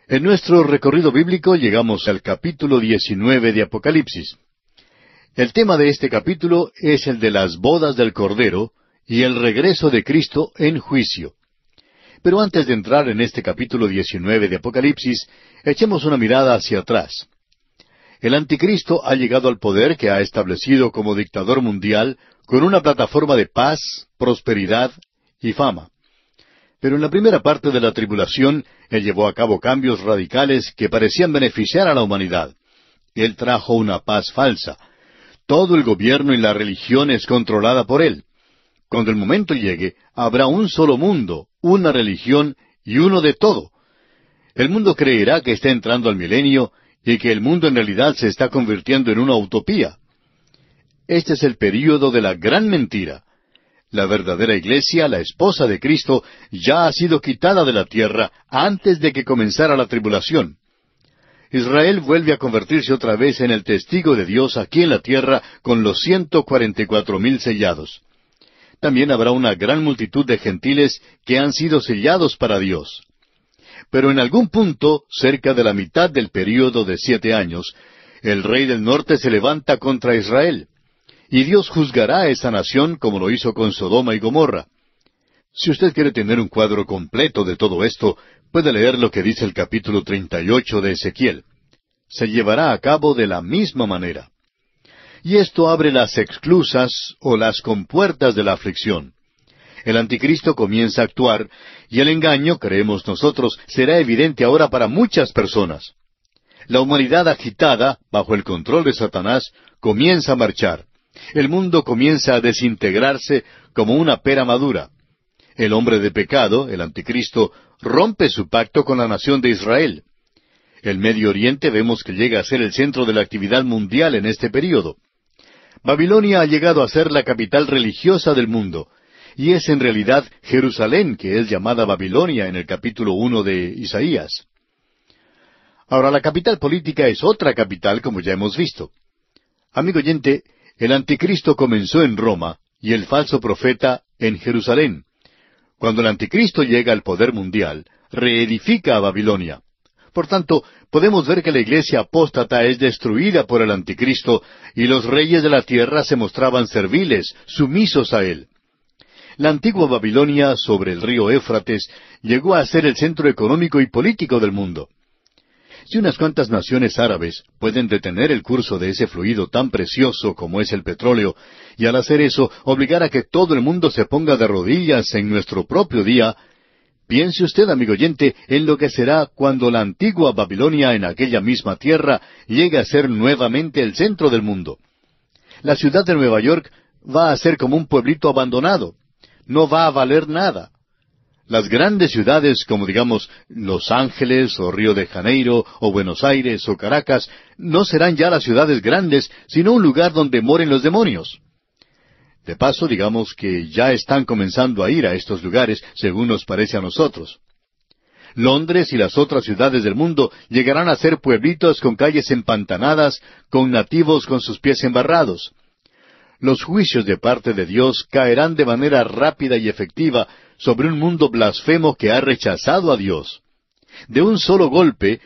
En nuestro recorrido bíblico llegamos al capítulo 19 de Apocalipsis. El tema de este capítulo es el de las bodas del Cordero y el regreso de Cristo en juicio. Pero antes de entrar en este capítulo 19 de Apocalipsis, echemos una mirada hacia atrás. El anticristo ha llegado al poder que ha establecido como dictador mundial con una plataforma de paz, prosperidad y fama. Pero en la primera parte de la tribulación, él llevó a cabo cambios radicales que parecían beneficiar a la humanidad. Él trajo una paz falsa. Todo el gobierno y la religión es controlada por él. Cuando el momento llegue, habrá un solo mundo, una religión y uno de todo. El mundo creerá que está entrando al milenio y que el mundo en realidad se está convirtiendo en una utopía. Este es el período de la gran mentira. La verdadera iglesia, la esposa de Cristo, ya ha sido quitada de la tierra antes de que comenzara la tribulación. Israel vuelve a convertirse otra vez en el testigo de Dios aquí en la tierra con los 144,000 sellados. También habrá una gran multitud de gentiles que han sido sellados para Dios. Pero en algún punto, cerca de la mitad del período de 7 años, el rey del norte se levanta contra Israel. Y Dios juzgará a esa nación como lo hizo con Sodoma y Gomorra. Si usted quiere tener un cuadro completo de todo esto, puede leer lo que dice el capítulo 38 de Ezequiel. Se llevará a cabo de la misma manera. Y esto abre las esclusas o las compuertas de la aflicción. El anticristo comienza a actuar, y el engaño, creemos nosotros, será evidente ahora para muchas personas. La humanidad agitada, bajo el control de Satanás, comienza a marchar. El mundo comienza a desintegrarse como una pera madura. El hombre de pecado, el anticristo, rompe su pacto con la nación de Israel. El Medio Oriente vemos que llega a ser el centro de la actividad mundial en este período. Babilonia ha llegado a ser la capital religiosa del mundo, y es en realidad Jerusalén que es llamada Babilonia en el capítulo 1 de Isaías. Ahora, la capital política es otra capital, como ya hemos visto. Amigo oyente, el anticristo comenzó en Roma y el falso profeta en Jerusalén. Cuando el anticristo llega al poder mundial, reedifica a Babilonia. Por tanto, podemos ver que la iglesia apóstata es destruida por el anticristo y los reyes de la tierra se mostraban serviles, sumisos a él. La antigua Babilonia, sobre el río Éufrates, llegó a ser el centro económico y político del mundo. Si unas cuantas naciones árabes pueden detener el curso de ese fluido tan precioso como es el petróleo, y al hacer eso obligar a que todo el mundo se ponga de rodillas en nuestro propio día, piense usted, amigo oyente, en lo que será cuando la antigua Babilonia en aquella misma tierra llegue a ser nuevamente el centro del mundo. La ciudad de Nueva York va a ser como un pueblito abandonado. No va a valer nada. Las grandes ciudades, como digamos Los Ángeles, o Río de Janeiro, o Buenos Aires, o Caracas, no serán ya las ciudades grandes, sino un lugar donde moren los demonios. De paso, digamos que ya están comenzando a ir a estos lugares, según nos parece a nosotros. Londres y las otras ciudades del mundo llegarán a ser pueblitos con calles empantanadas, con nativos con sus pies embarrados. Los juicios de parte de Dios caerán de manera rápida y efectiva sobre un mundo blasfemo que ha rechazado a Dios. De un solo golpe,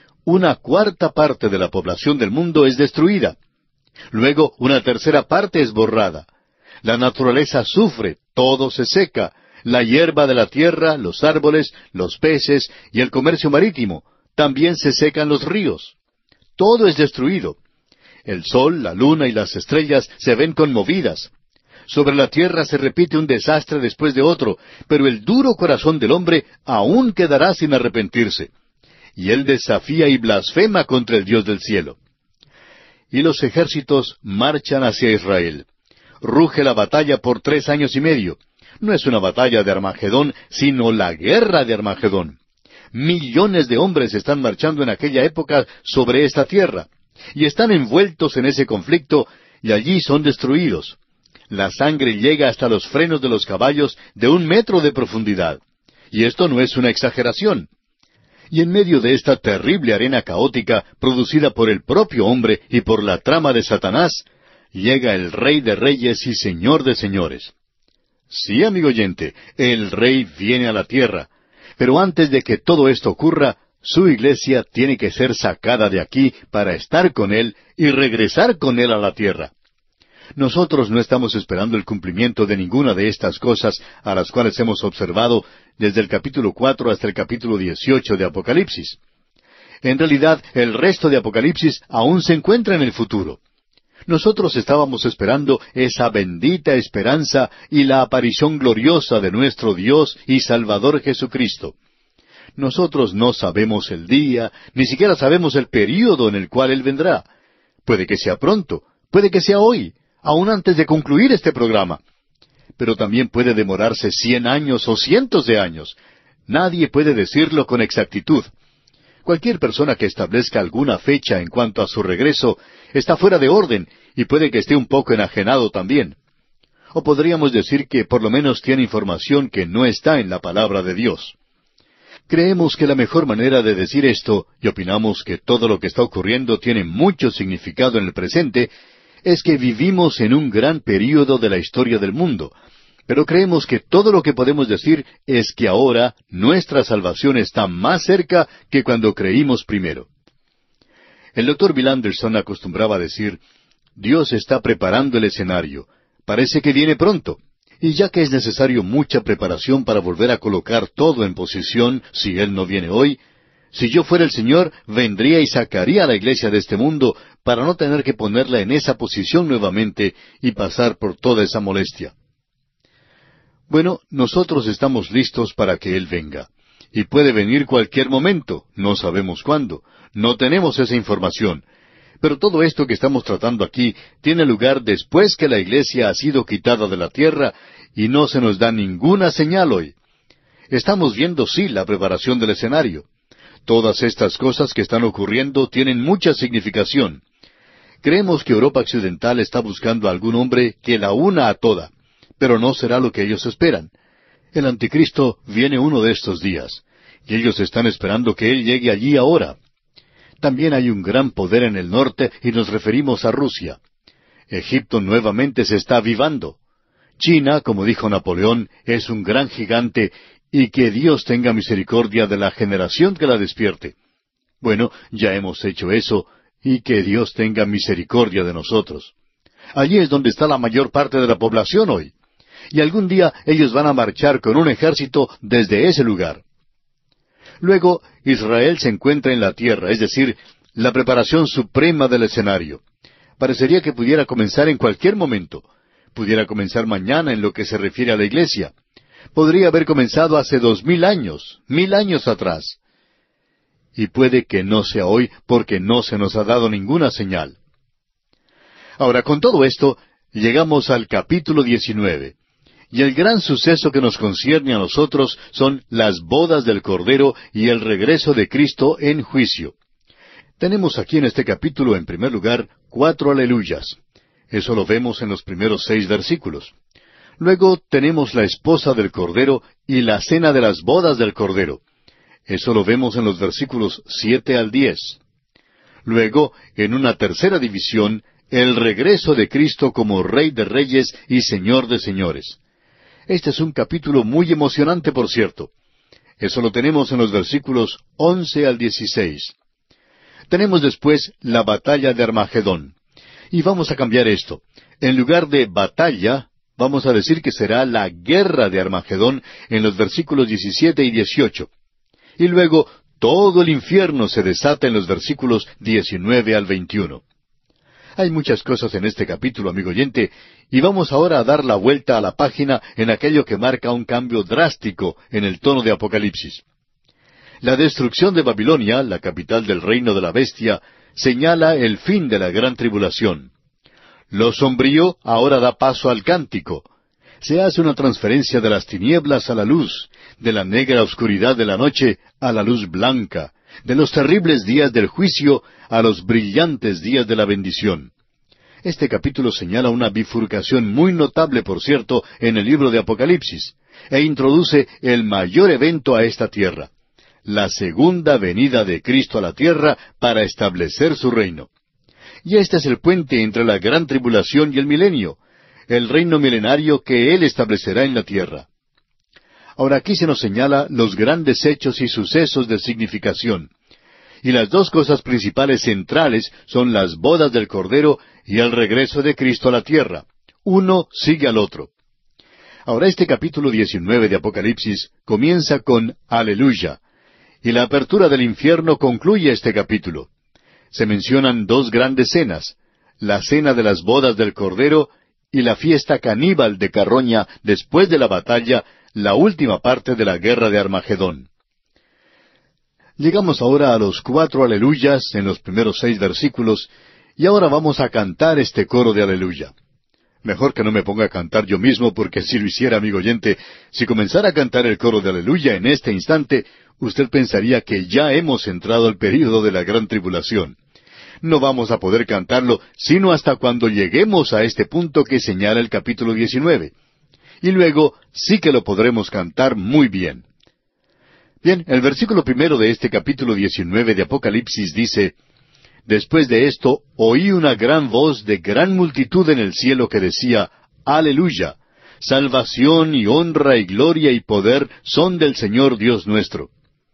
1/4 de la población del mundo es destruida. Luego, 1/3 parte es borrada. La naturaleza sufre, todo se seca, la hierba de la tierra, los árboles, los peces y el comercio marítimo. También se secan los ríos. Todo es destruido. El sol, la luna y las estrellas se ven conmovidas. Sobre la tierra se repite un desastre después de otro, pero el duro corazón del hombre aún quedará sin arrepentirse. Y él desafía y blasfema contra el Dios del cielo. Y los ejércitos marchan hacia Israel. Ruge la batalla por 3 años y medio. No es una batalla de Armagedón, sino la guerra de Armagedón. Millones de hombres están marchando en aquella época sobre esta tierra, y están envueltos en ese conflicto, y allí son destruidos. La sangre llega hasta los frenos de los caballos de 1 metro de profundidad. Y esto no es una exageración. Y en medio de esta terrible arena caótica, producida por el propio hombre y por la trama de Satanás, llega el Rey de Reyes y Señor de Señores. Sí, amigo oyente, el Rey viene a la tierra. Pero antes de que todo esto ocurra, Su iglesia tiene que ser sacada de aquí para estar con Él y regresar con Él a la tierra. Nosotros no estamos esperando el cumplimiento de ninguna de estas cosas a las cuales hemos observado desde el capítulo 4 hasta el capítulo 18 de Apocalipsis. En realidad, el resto de Apocalipsis aún se encuentra en el futuro. Nosotros estábamos esperando esa bendita esperanza y la aparición gloriosa de nuestro Dios y Salvador Jesucristo. Nosotros no sabemos el día, ni siquiera sabemos el período en el cual Él vendrá. Puede que sea pronto, puede que sea hoy, aún antes de concluir este programa. Pero también puede demorarse 100 años o cientos de años. Nadie puede decirlo con exactitud. Cualquier persona que establezca alguna fecha en cuanto a su regreso está fuera de orden y puede que esté un poco enajenado también. O podríamos decir que por lo menos tiene información que no está en la palabra de Dios. Creemos que la mejor manera de decir esto, y opinamos que todo lo que está ocurriendo tiene mucho significado en el presente, es que vivimos en un gran período de la historia del mundo, pero creemos que todo lo que podemos decir es que ahora nuestra salvación está más cerca que cuando creímos primero. El Dr. Bill Anderson acostumbraba a decir, Dios está preparando el escenario, parece que viene pronto, y ya que es necesario mucha preparación para volver a colocar todo en posición si Él no viene hoy, si yo fuera el Señor, vendría y sacaría a la iglesia de este mundo para no tener que ponerla en esa posición nuevamente y pasar por toda esa molestia. Bueno, nosotros estamos listos para que Él venga. Y puede venir cualquier momento, no sabemos cuándo, no tenemos esa información. Pero todo esto que estamos tratando aquí tiene lugar después que la iglesia ha sido quitada de la tierra y no se nos da ninguna señal hoy. Estamos viendo, sí, la preparación del escenario. Todas estas cosas que están ocurriendo tienen mucha significación. Creemos que Europa Occidental está buscando a algún hombre que la una a toda, pero no será lo que ellos esperan. El anticristo viene uno de estos días, y ellos están esperando que Él llegue allí ahora. También hay un gran poder en el norte y nos referimos a Rusia. Egipto nuevamente se está avivando. China, como dijo Napoleón, es un gran gigante y que Dios tenga misericordia de la generación que la despierte. Bueno, ya hemos hecho eso y que Dios tenga misericordia de nosotros. Allí es donde está la mayor parte de la población hoy. Y algún día ellos van a marchar con un ejército desde ese lugar. Luego, Israel se encuentra en la tierra, es decir, la preparación suprema del escenario. Parecería que pudiera comenzar en cualquier momento. Pudiera comenzar mañana en lo que se refiere a la iglesia. Podría haber comenzado hace 2000 años, 1000 años atrás. Y puede que no sea hoy porque no se nos ha dado ninguna señal. Ahora, con todo esto, llegamos al capítulo 19. Y el gran suceso que nos concierne a nosotros son las bodas del Cordero y el regreso de Cristo en juicio. Tenemos aquí en este capítulo, en primer lugar, 4 aleluyas. Eso lo vemos en los primeros 6 versículos. Luego tenemos la esposa del Cordero y la cena de las bodas del Cordero. Eso lo vemos en los versículos 7 al 10. Luego, en una tercera división, el regreso de Cristo como Rey de Reyes y Señor de Señores. Este es un capítulo muy emocionante, por cierto. Eso lo tenemos en los versículos 11 al 16. Tenemos después la batalla de Armagedón. Y vamos a cambiar esto. En lugar de batalla, vamos a decir que será la guerra de Armagedón en los versículos 17 y 18. Y luego todo el infierno se desata en los versículos 19 al 21. Hay muchas cosas en este capítulo, amigo oyente, y vamos ahora a dar la vuelta a la página en aquello que marca un cambio drástico en el tono de Apocalipsis. La destrucción de Babilonia, la capital del reino de la bestia, señala el fin de la gran tribulación. Lo sombrío ahora da paso al cántico. Se hace una transferencia de las tinieblas a la luz, de la negra oscuridad de la noche a la luz blanca, de los terribles días del juicio a los brillantes días de la bendición. Este capítulo señala una bifurcación muy notable, por cierto, en el libro de Apocalipsis, e introduce el mayor evento a esta tierra, la segunda venida de Cristo a la tierra para establecer su reino. Y este es el puente entre la gran tribulación y el milenio, el reino milenario que Él establecerá en la tierra. Ahora aquí se nos señala los grandes hechos y sucesos de significación. Y las dos cosas principales centrales son las bodas del Cordero y el regreso de Cristo a la tierra. Uno sigue al otro. Ahora este capítulo 19 de Apocalipsis comienza con Aleluya, y la apertura del infierno concluye este capítulo. Se mencionan dos grandes cenas, la cena de las bodas del Cordero y la fiesta caníbal de carroña después de la batalla, la última parte de la guerra de Armagedón. Llegamos ahora a los 4 aleluyas en los primeros 6 versículos, y ahora vamos a cantar este coro de aleluya. Mejor que no me ponga a cantar yo mismo, porque si lo hiciera, amigo oyente, si comenzara a cantar el coro de aleluya en este instante, usted pensaría que ya hemos entrado al período de la gran tribulación. No vamos a poder cantarlo sino hasta cuando lleguemos a este punto que señala el capítulo 19. Y luego sí que lo podremos cantar muy bien. Bien, el versículo primero de este capítulo 19 de Apocalipsis dice: Después de esto, oí una gran voz de gran multitud en el cielo que decía, Aleluya, salvación y honra y gloria y poder son del Señor Dios nuestro.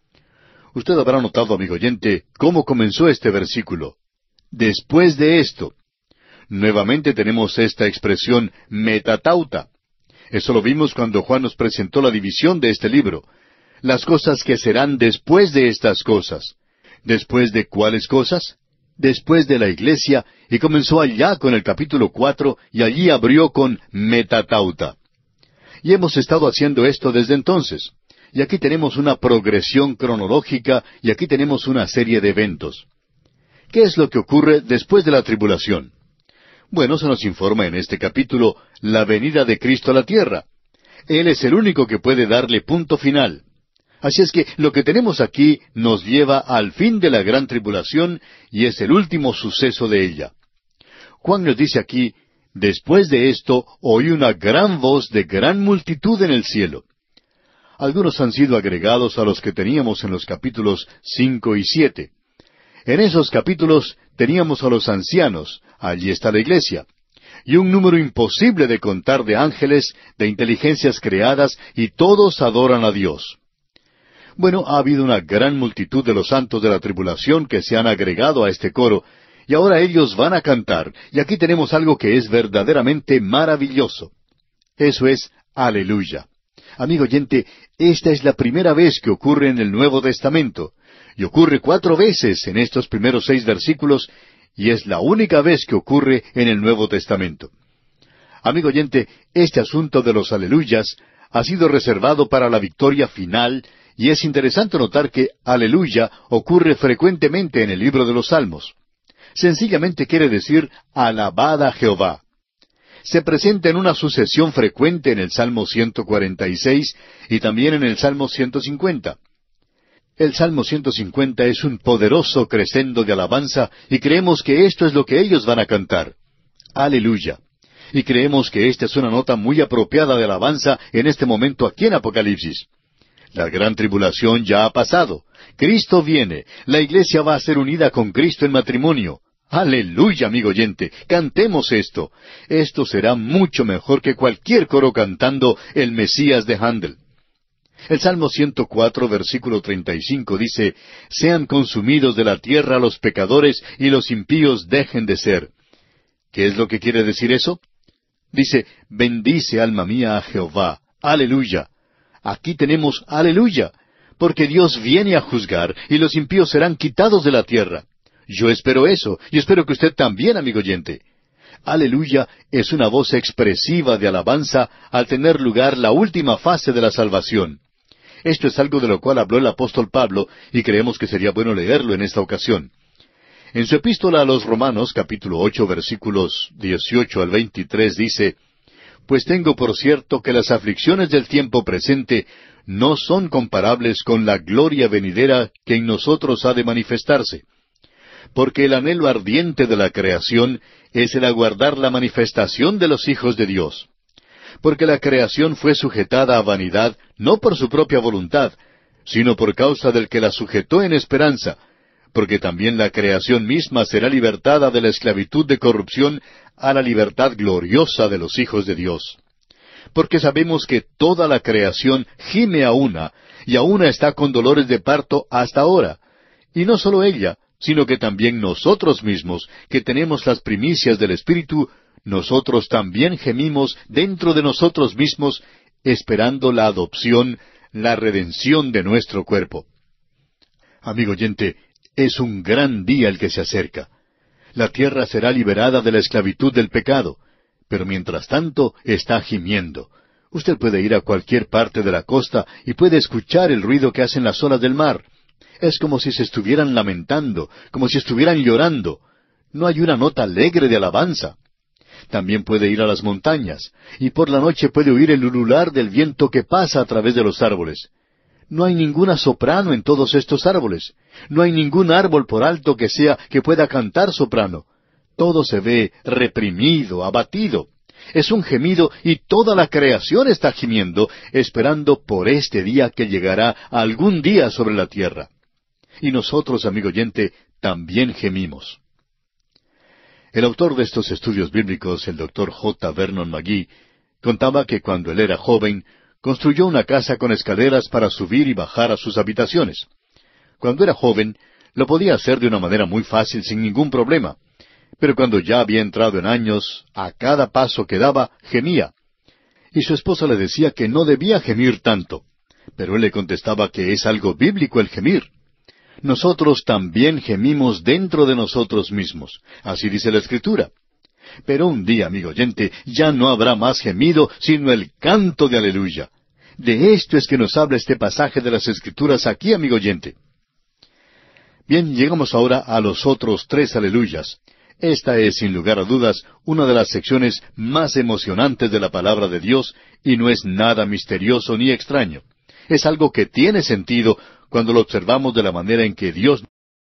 Usted habrá notado, amigo oyente, cómo comenzó este versículo. Después de esto. Nuevamente tenemos esta expresión metatauta. Eso lo vimos cuando Juan nos presentó la división de este libro. Las cosas que serán después de estas cosas. ¿Después de cuáles cosas? Después de la iglesia, y comenzó allá con el capítulo 4, y allí abrió con metatauta. Y hemos estado haciendo esto desde entonces. Y aquí tenemos una progresión cronológica, y aquí tenemos una serie de eventos. ¿Qué es lo que ocurre después de la tribulación? Bueno, se nos informa en este capítulo la venida de Cristo a la tierra. Él es el único que puede darle punto final. Así es que lo que tenemos aquí nos lleva al fin de la gran tribulación y es el último suceso de ella. Juan nos dice aquí, después de esto oí una gran voz de gran multitud en el cielo. Algunos han sido agregados a los que teníamos en los capítulos 5 y 7. En esos capítulos teníamos a los ancianos, allí está la iglesia, y un número imposible de contar de ángeles, de inteligencias creadas, y todos adoran a Dios. Bueno, ha habido una gran multitud de los santos de la tribulación que se han agregado a este coro, y ahora ellos van a cantar, y aquí tenemos algo que es verdaderamente maravilloso. Eso es Aleluya. Amigo oyente, esta es la primera vez que ocurre en el Nuevo Testamento, y ocurre 4 veces en estos primeros 6 versículos, y es la única vez que ocurre en el Nuevo Testamento. Amigo oyente, este asunto de los aleluyas ha sido reservado para la victoria final, y es interesante notar que aleluya ocurre frecuentemente en el libro de los Salmos. Sencillamente quiere decir alabad a Jehová. Se presenta en una sucesión frecuente en el Salmo 146 y también en el Salmo 150. El Salmo 150 es un poderoso crescendo de alabanza y creemos que esto es lo que ellos van a cantar. Aleluya. Y creemos que esta es una nota muy apropiada de alabanza en este momento aquí en Apocalipsis. La gran tribulación ya ha pasado. Cristo viene. La iglesia va a ser unida con Cristo en matrimonio. Aleluya, amigo oyente. Cantemos esto. Esto será mucho mejor que cualquier coro cantando el Mesías de Handel. El Salmo 104, versículo 35 dice, Sean consumidos de la tierra los pecadores y los impíos dejen de ser. ¿Qué es lo que quiere decir eso? Dice, bendice alma mía a Jehová. Aleluya. Aquí tenemos aleluya, porque Dios viene a juzgar y los impíos serán quitados de la tierra. Yo espero eso, y espero que usted también, amigo oyente. Aleluya es una voz expresiva de alabanza al tener lugar la última fase de la salvación. Esto es algo de lo cual habló el apóstol Pablo, y creemos que sería bueno leerlo en esta ocasión. En su epístola a los Romanos, capítulo 8, versículos 18 al 23, dice, Pues tengo por cierto que las aflicciones del tiempo presente no son comparables con la gloria venidera que en nosotros ha de manifestarse. Porque el anhelo ardiente de la creación es el aguardar la manifestación de los hijos de Dios. Porque la creación fue sujetada a vanidad, no por su propia voluntad, sino por causa del que la sujetó en esperanza, porque también la creación misma será libertada de la esclavitud de corrupción a la libertad gloriosa de los hijos de Dios. porque sabemos que toda la creación gime a una, y a una está con dolores de parto hasta ahora. Y no solo ella, sino que también nosotros mismos, que tenemos las primicias del Espíritu, nosotros también gemimos dentro de nosotros mismos, esperando la adopción, la redención de nuestro cuerpo. Amigo oyente, es un gran día el que se acerca. La tierra será liberada de la esclavitud del pecado, pero mientras tanto está gimiendo. Usted puede ir a cualquier parte de la costa y puede escuchar el ruido que hacen las olas del mar. Es como si se estuvieran lamentando, como si estuvieran llorando. No hay una nota alegre de alabanza. También puede ir a las montañas, y por la noche puede oír el ulular del viento que pasa a través de los árboles. No hay ninguna soprano en todos estos árboles. No hay ningún árbol por alto que sea que pueda cantar soprano. Todo se ve reprimido, abatido. Es un gemido y toda la creación está gimiendo, esperando por este día que llegará algún día sobre la tierra. Y nosotros, amigo oyente, también gemimos. El autor de estos estudios bíblicos, el Dr. J. Vernon McGee, contaba que cuando él era joven, construyó una casa con escaleras para subir y bajar a sus habitaciones. Cuando era joven, lo podía hacer de una manera muy fácil, sin ningún problema. Pero cuando ya había entrado en años, a cada paso que daba, gemía. Y su esposa le decía que no debía gemir tanto. Pero él le contestaba que es algo bíblico el gemir. Nosotros también gemimos dentro de nosotros mismos. Así dice la Escritura. Pero un día, amigo oyente, ya no habrá más gemido, sino el canto de aleluya. De esto es que nos habla este pasaje de las Escrituras aquí, amigo oyente. Bien, llegamos ahora a los otros 3 aleluyas. Esta es, sin lugar a dudas, una de las secciones más emocionantes de la palabra de Dios, y no es nada misterioso ni extraño. Es algo que tiene sentido cuando lo observamos de la manera en que Dios.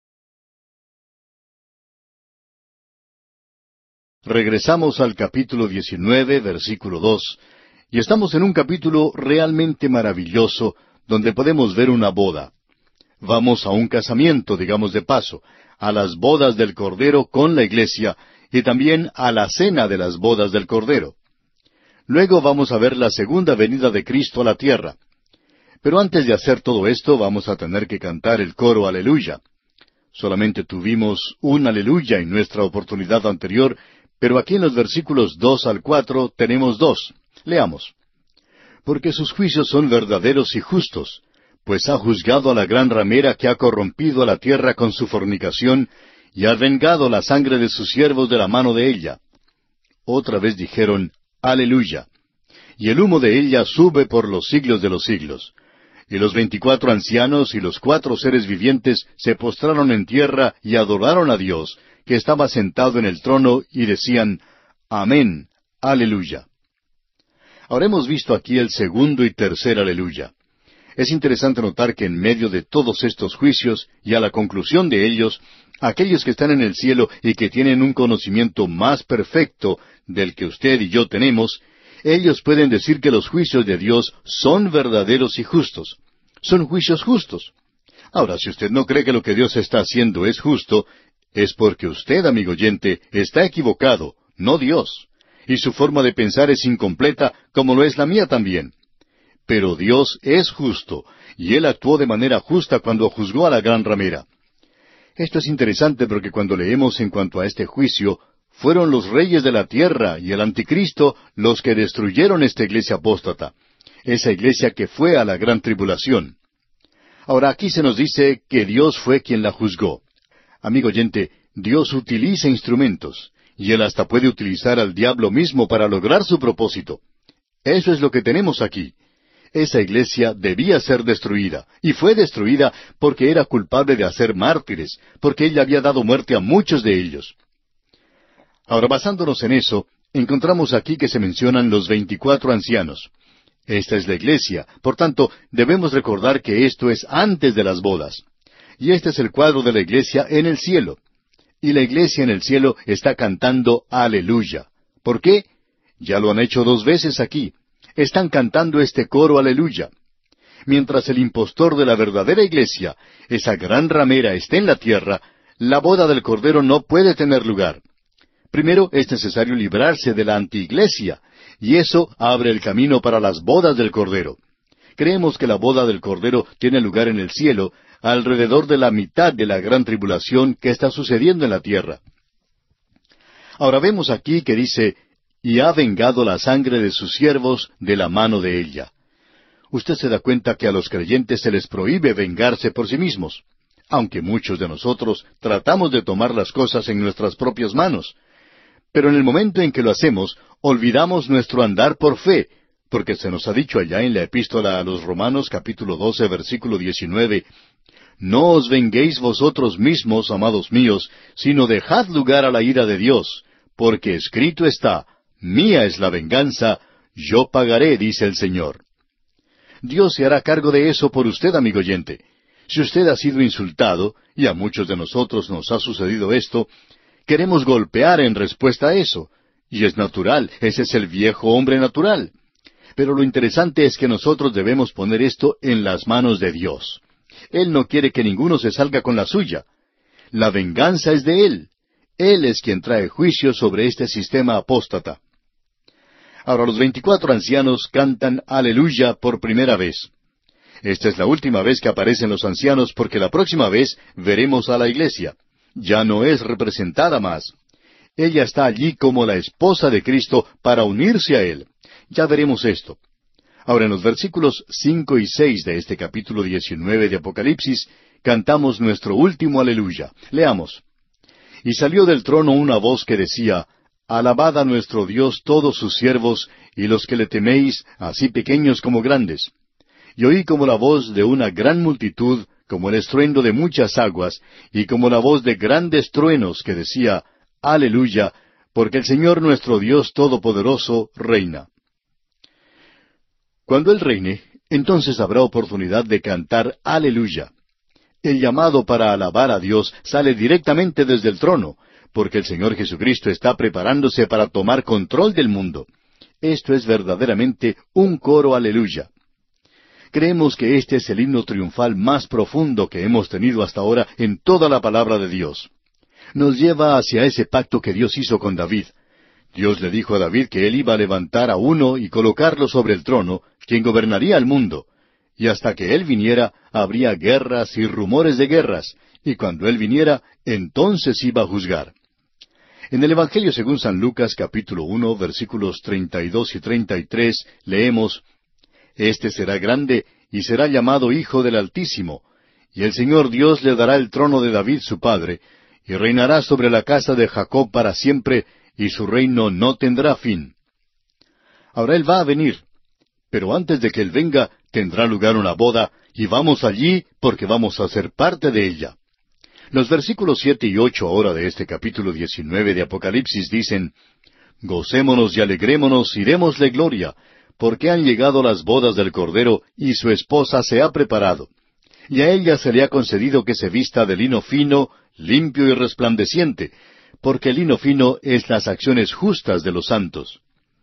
Regresamos al capítulo 19, versículo 2, y estamos en un capítulo realmente maravilloso, donde podemos ver una boda. Vamos a un casamiento, digamos de paso, a las bodas del Cordero con la iglesia, y también a la cena de las bodas del Cordero. Luego vamos a ver la segunda venida de Cristo a la tierra. Pero antes de hacer todo esto, vamos a tener que cantar el coro Aleluya. Solamente tuvimos un Aleluya en nuestra oportunidad anterior, pero aquí en los versículos 2 al 4 tenemos 2. Leamos. Porque sus juicios son verdaderos y justos, pues ha juzgado a la gran ramera que ha corrompido a la tierra con su fornicación, y ha vengado la sangre de sus siervos de la mano de ella. Otra vez dijeron, Aleluya. Y el humo de ella sube por los siglos de los siglos. Y los 24 ancianos y los 4 seres vivientes se postraron en tierra y adoraron a Dios, que estaba sentado en el trono, y decían, Amén, Aleluya. Ahora hemos visto aquí el segundo y tercer Aleluya. Es interesante notar que en medio de todos estos juicios, y a la conclusión de ellos, aquellos que están en el cielo y que tienen un conocimiento más perfecto del que usted y yo tenemos, ellos pueden decir que los juicios de Dios son verdaderos y justos. Son juicios justos. Ahora, si usted no cree que lo que Dios está haciendo es justo, es porque usted, amigo oyente, está equivocado, no Dios. Y su forma de pensar es incompleta, como lo es la mía también. Pero Dios es justo, y Él actuó de manera justa cuando juzgó a la gran ramera. Esto es interesante porque cuando leemos en cuanto a este juicio, fueron los reyes de la tierra y el anticristo los que destruyeron esta iglesia apóstata, esa iglesia que fue a la gran tribulación. Ahora aquí se nos dice que Dios fue quien la juzgó. Amigo oyente, Dios utiliza instrumentos, y Él hasta puede utilizar al diablo mismo para lograr su propósito. Eso es lo que tenemos aquí. Esa iglesia debía ser destruida, y fue destruida porque era culpable de hacer mártires, porque ella había dado muerte a muchos de ellos. Ahora, basándonos en eso, encontramos aquí que se mencionan los 24 ancianos. Esta es la iglesia, por tanto, debemos recordar que esto es antes de las bodas. Y este es el cuadro de la iglesia en el cielo. Y la iglesia en el cielo está cantando Aleluya. ¿Por qué? Ya lo han hecho 2 veces aquí. Están cantando este coro Aleluya. Mientras el impostor de la verdadera iglesia, esa gran ramera, esté en la tierra, la boda del Cordero no puede tener lugar. Primero es necesario librarse de la antiiglesia, y eso abre el camino para las bodas del Cordero. Creemos que la boda del Cordero tiene lugar en el cielo, alrededor de la mitad de la gran tribulación que está sucediendo en la tierra. Ahora vemos aquí que dice, y ha vengado la sangre de sus siervos de la mano de ella. Usted se da cuenta que a los creyentes se les prohíbe vengarse por sí mismos, aunque muchos de nosotros tratamos de tomar las cosas en nuestras propias manos. Pero en el momento en que lo hacemos, olvidamos nuestro andar por fe, porque se nos ha dicho allá en la epístola a los Romanos capítulo 12, versículo 19, «No os venguéis vosotros mismos, amados míos, sino dejad lugar a la ira de Dios, porque escrito está, mía es la venganza, yo pagaré, dice el Señor». Dios se hará cargo de eso por usted, amigo oyente. Si usted ha sido insultado, y a muchos de nosotros nos ha sucedido esto, queremos golpear en respuesta a eso. Y es natural, ese es el viejo hombre natural. Pero lo interesante es que nosotros debemos poner esto en las manos de Dios. Él no quiere que ninguno se salga con la suya. La venganza es de Él. Él es quien trae juicio sobre este sistema apóstata. Ahora los 24 ancianos cantan Aleluya por primera vez. Esta es la última vez que aparecen los ancianos porque la próxima vez veremos a la iglesia. Ya no es representada más. Ella está allí como la esposa de Cristo para unirse a Él. Ya veremos esto. Ahora en los versículos 5 y 6 de este capítulo 19 de Apocalipsis, cantamos nuestro último Aleluya. Leamos. Y salió del trono una voz que decía, Alabad a nuestro Dios todos sus siervos, y los que le teméis, así pequeños como grandes. Y oí como la voz de una gran multitud, como el estruendo de muchas aguas, y como la voz de grandes truenos que decía, Aleluya, porque el Señor nuestro Dios Todopoderoso reina. Cuando Él reine, entonces habrá oportunidad de cantar Aleluya. El llamado para alabar a Dios sale directamente desde el trono, porque el Señor Jesucristo está preparándose para tomar control del mundo. Esto es verdaderamente un coro Aleluya. Creemos que este es el himno triunfal más profundo que hemos tenido hasta ahora en toda la palabra de Dios. Nos lleva hacia ese pacto que Dios hizo con David. Dios le dijo a David que él iba a levantar a uno y colocarlo sobre el trono, quien gobernaría el mundo. Y hasta que él viniera, habría guerras y rumores de guerras, y cuando él viniera, entonces iba a juzgar. En el Evangelio según San Lucas capítulo 1, versículos 32 y 33, leemos, Este será grande, y será llamado Hijo del Altísimo, y el Señor Dios le dará el trono de David su padre, y reinará sobre la casa de Jacob para siempre, y su reino no tendrá fin. Ahora Él va a venir, pero antes de que Él venga, tendrá lugar una boda, y vamos allí porque vamos a ser parte de ella. Los versículos 7 y 8 ahora de este capítulo 19 de Apocalipsis dicen, Gocémonos y alegrémonos y démosle gloria, porque han llegado las bodas del Cordero, y su esposa se ha preparado. Y a ella se le ha concedido que se vista de lino fino, limpio y resplandeciente, porque el lino fino es las acciones justas de los santos.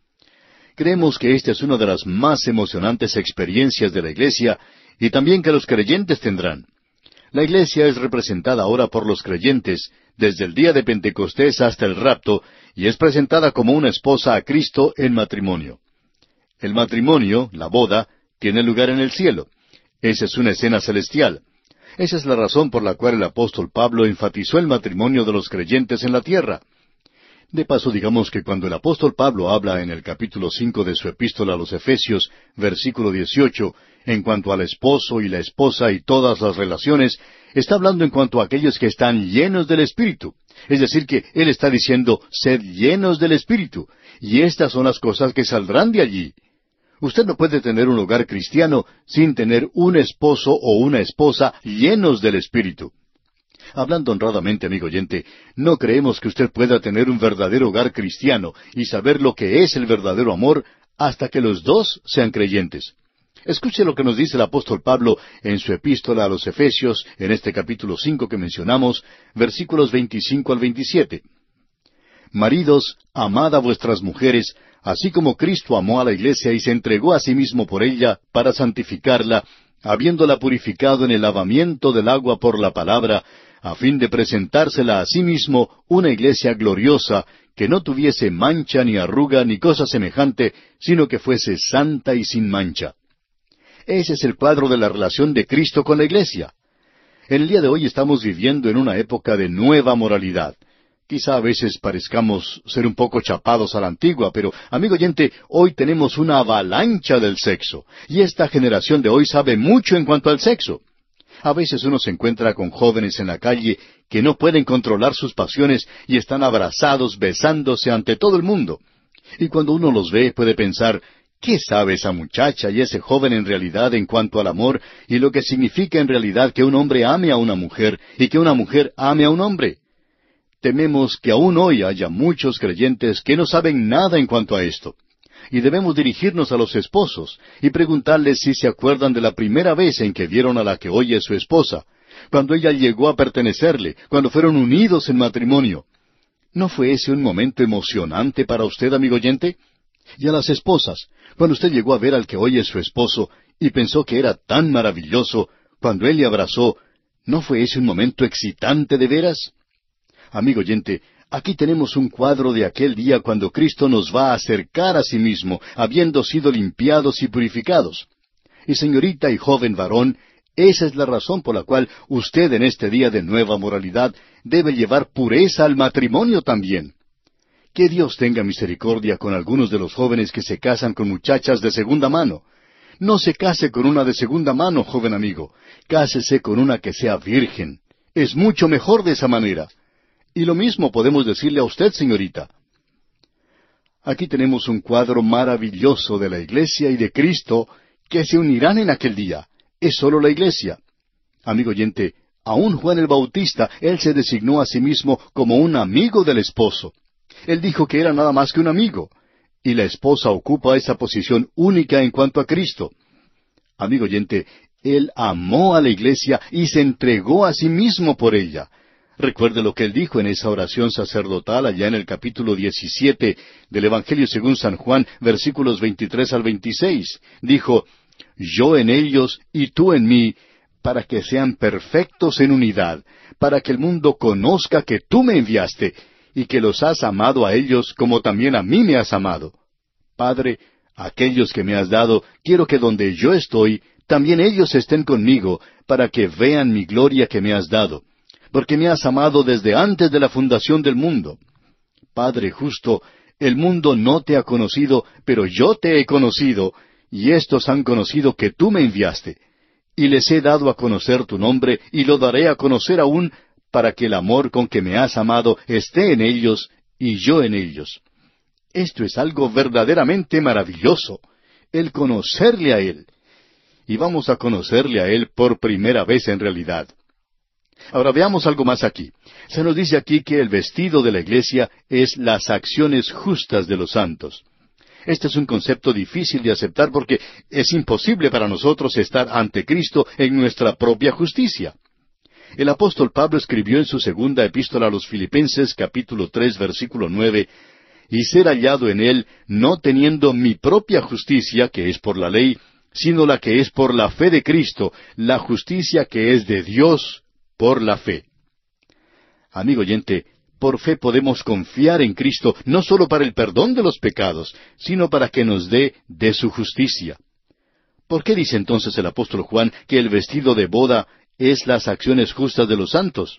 Creemos que esta es una de las más emocionantes experiencias de la Iglesia, y también que los creyentes tendrán. La Iglesia es representada ahora por los creyentes, desde el día de Pentecostés hasta el rapto, y es presentada como una esposa a Cristo en matrimonio. El matrimonio, la boda, tiene lugar en el cielo. Esa es una escena celestial. Esa es la razón por la cual el apóstol Pablo enfatizó el matrimonio de los creyentes en la tierra. De paso, digamos que cuando el apóstol Pablo habla en el capítulo 5 de su epístola a los Efesios, versículo 18, en cuanto al esposo y la esposa y todas las relaciones, está hablando en cuanto a aquellos que están llenos del Espíritu. Es decir, que él está diciendo, sed llenos del Espíritu, y estas son las cosas que saldrán de allí. Usted no puede tener un hogar cristiano sin tener un esposo o una esposa llenos del Espíritu. Hablando honradamente, amigo oyente, no creemos que usted pueda tener un verdadero hogar cristiano y saber lo que es el verdadero amor hasta que los dos sean creyentes. Escuche lo que nos dice el apóstol Pablo en su epístola a los Efesios, en este capítulo 5 que mencionamos, versículos 25 al 27. Maridos, amad a vuestras mujeres, así como Cristo amó a la iglesia y se entregó a sí mismo por ella para santificarla, habiéndola purificado en el lavamiento del agua por la palabra, a fin de presentársela a sí mismo una iglesia gloriosa, que no tuviese mancha ni arruga ni cosa semejante, sino que fuese santa y sin mancha. Ese es el cuadro de la relación de Cristo con la iglesia. En el día de hoy estamos viviendo en una época de nueva moralidad. Quizá a veces parezcamos ser un poco chapados a la antigua, pero, amigo oyente, hoy tenemos una avalancha del sexo, y esta generación de hoy sabe mucho en cuanto al sexo. A veces uno se encuentra con jóvenes en la calle que no pueden controlar sus pasiones y están abrazados, besándose ante todo el mundo. Y cuando uno los ve puede pensar, ¿qué sabe esa muchacha y ese joven en realidad en cuanto al amor y lo que significa en realidad que un hombre ame a una mujer y que una mujer ame a un hombre? Tememos que aún hoy haya muchos creyentes que no saben nada en cuanto a esto. Y debemos dirigirnos a los esposos y preguntarles si se acuerdan de la primera vez en que vieron a la que hoy es su esposa, cuando ella llegó a pertenecerle, cuando fueron unidos en matrimonio. ¿No fue ese un momento emocionante para usted, amigo oyente? Y a las esposas, cuando usted llegó a ver al que hoy es su esposo y pensó que era tan maravilloso, cuando él le abrazó, ¿no fue ese un momento excitante de veras? Amigo oyente, aquí tenemos un cuadro de aquel día cuando Cristo nos va a acercar a sí mismo, habiendo sido limpiados y purificados. Y señorita y joven varón, esa es la razón por la cual usted en este día de nueva moralidad debe llevar pureza al matrimonio también. Que Dios tenga misericordia con algunos de los jóvenes que se casan con muchachas de segunda mano. No se case con una de segunda mano, joven amigo. Cásese con una que sea virgen. Es mucho mejor de esa manera. Y lo mismo podemos decirle a usted, señorita. Aquí tenemos un cuadro maravilloso de la iglesia y de Cristo que se unirán en aquel día. Es solo la iglesia. Amigo oyente, aún Juan el Bautista, él se designó a sí mismo como un amigo del esposo. Él dijo que era nada más que un amigo. Y la esposa ocupa esa posición única en cuanto a Cristo. Amigo oyente, él amó a la iglesia y se entregó a sí mismo por ella. Recuerde lo que él dijo en esa oración sacerdotal allá en el capítulo 17 del Evangelio según San Juan, versículos 23 al 26. Dijo, «Yo en ellos y tú en mí, para que sean perfectos en unidad, para que el mundo conozca que tú me enviaste, y que los has amado a ellos como también a mí me has amado. Padre, aquellos que me has dado, quiero que donde yo estoy, también ellos estén conmigo, para que vean mi gloria que me has dado. Porque me has amado desde antes de la fundación del mundo. Padre justo, el mundo no te ha conocido, pero yo te he conocido, y éstos han conocido que tú me enviaste. Y les he dado a conocer tu nombre, y lo daré a conocer aún, para que el amor con que me has amado esté en ellos, y yo en ellos». Esto es algo verdaderamente maravilloso, el conocerle a Él. Y vamos a conocerle a Él por primera vez en realidad. Ahora veamos algo más aquí. Se nos dice aquí que el vestido de la iglesia es las acciones justas de los santos. Este es un concepto difícil de aceptar porque es imposible para nosotros estar ante Cristo en nuestra propia justicia. El apóstol Pablo escribió en su segunda epístola a los Filipenses, capítulo 3, versículo 9, «Y ser hallado en él, no teniendo mi propia justicia, que es por la ley, sino la que es por la fe de Cristo, la justicia que es de Dios por la fe». Amigo oyente, por fe podemos confiar en Cristo, no solo para el perdón de los pecados, sino para que nos dé de su justicia. ¿Por qué dice entonces el apóstol Juan que el vestido de boda es las acciones justas de los santos?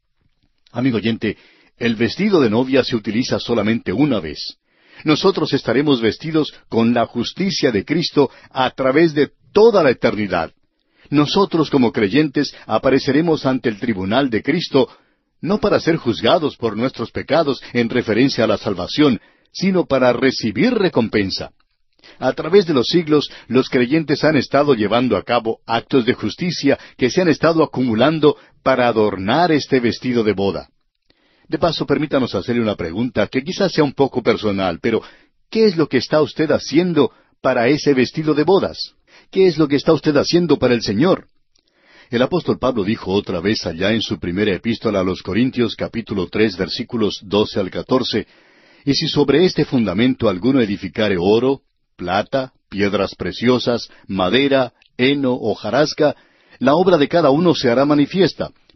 Amigo oyente, el vestido de novia se utiliza solamente una vez. Nosotros estaremos vestidos con la justicia de Cristo a través de toda la eternidad. Nosotros como creyentes apareceremos ante el tribunal de Cristo, no para ser juzgados por nuestros pecados en referencia a la salvación, sino para recibir recompensa. A través de los siglos, los creyentes han estado llevando a cabo actos de justicia que se han estado acumulando para adornar este vestido de boda. De paso, permítanos hacerle una pregunta que quizás sea un poco personal, pero ¿qué es lo que está usted haciendo para ese vestido de bodas? ¿Qué es lo que está usted haciendo para el Señor? El apóstol Pablo dijo otra vez allá en su primera epístola a los Corintios, capítulo 3, versículos 12 al 14, «Y si sobre este fundamento alguno edificare oro, plata, piedras preciosas, madera, heno, hojarasca, la obra de cada uno se hará manifiesta,